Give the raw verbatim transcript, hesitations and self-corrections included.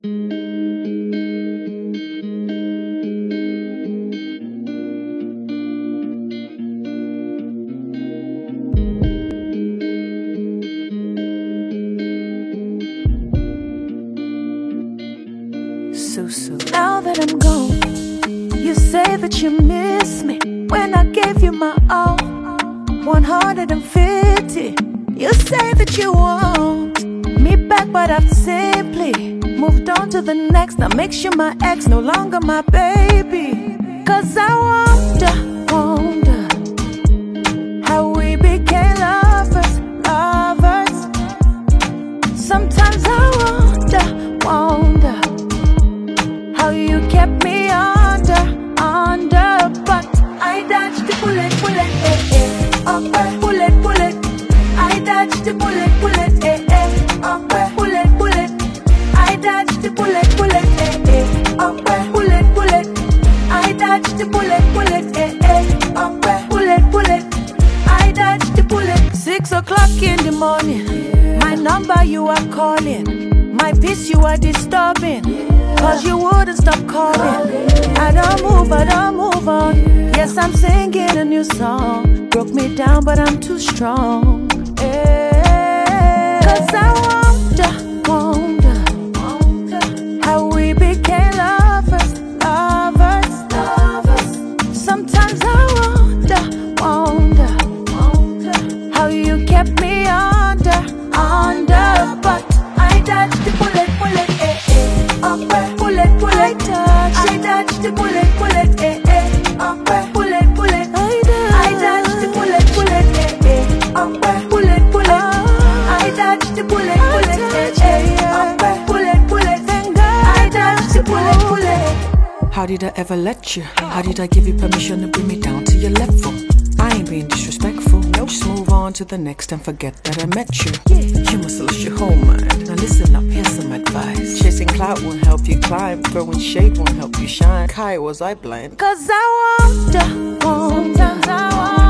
So, so now that I'm gone, you say that you miss me when I gave you my all. one hundred fifty. You say that you want me back, but I've simply moved on to the next. Now makes you my ex, no longer my baby. Cause I wonder, wonder how we became lovers, lovers. Sometimes I wonder, wonder how you kept me under, under. But I dodged the bullet, bullet, eh, eh. Up, bullet, bullet. I dodged the bullet, bullet, eh, eh. Up, bullet, bullet. I dodged the bullet, bullet, eh, eh. Up, bullet, bullet. I dodged the bullet, bullet, eh, eh. Up, bullet, bullet. I dodged the bullet. Six o'clock in the morning, my number you are calling, my peace you are disturbing. Cause you wouldn't stop calling. I don't move, I don't move on. Yes, I'm singing a new song. Broke me down, but I'm too strong. Yeah. Cause I wonder, wonder, wonder how we became lovers, lovers, lovers. Sometimes I wonder, wonder, wonder how you kept me under, under. But I dodged the bullet, bullet, eh, eh. Up, bullet, bullet. I dodged, I dodged the bullet, bullet, eh, eh. Up, bullet, bullet. I dodged, I dodged the bullet, bullet, eh, eh. Up, bullet, bullet. I dodged the bullet, bullet, eh, eh. Up, bullet, bullet. I dodged the bullet, bullet. How did I ever let you? How did I give you permission to bring me down to your level? I ain't being disrespectful. Nope. Just move on to the next and forget that I met you. Yeah. You must have lost your whole mind. Now listen up, here's some advice. Chasing clout won't help you climb. Throwing shade won't help you shine. Kai, was I blind? Cause I wonder, wonder. Sometimes I wonder